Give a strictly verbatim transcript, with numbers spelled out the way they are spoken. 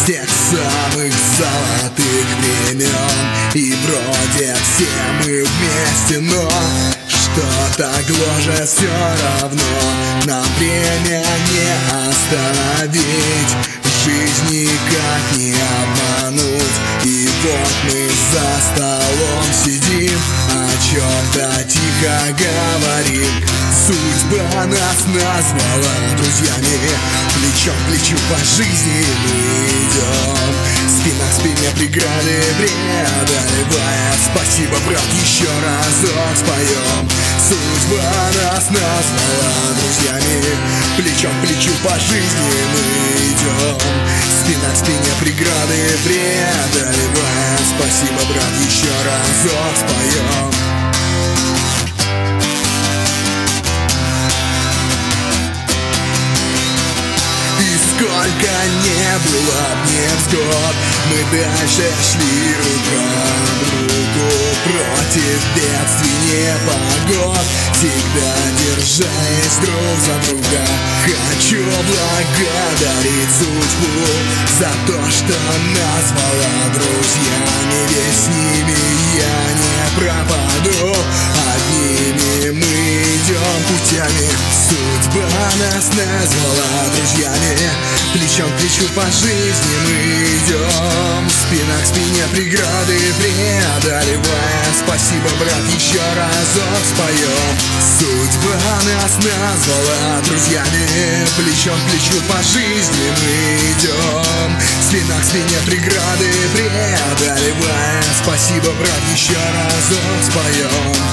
тех самых золотых времен. И вроде все мы вместе, но что-то гложет все равно. Нам время не остановить, жизнь никак не обмануть. И вот мы за столом сидим, о чем-то тихо говорим. Судьба нас назвала друзьями, плечом к плечу по жизни мы идем. Спина к спине преграды преодолевая. Спасибо, брат, еще разок споем. Судьба нас назвала друзьями, плечом к плечу по жизни мы идем. Спина к спине преграды преодолевая. Спасибо, брат, еще разок споем. Сколько не было невзгод, мы дальше шли рука об руку. Против бедствий, непогод, всегда держась друг за друга. Хочу благодарить судьбу за то, что назвала друзьями. Ведь с ними я не пропаду, одними мы идем путями. Судьба нас назвала друзьями, плечом к плечу по жизни мы идем. Спина к спине преграды преодолевая. Спасибо, брат, еще разок споем. Судьба нас назвала друзьями, плечом к плечу по жизни мы идем. Спина к спине преграды преодолевая. Спасибо, брат, еще разок споем.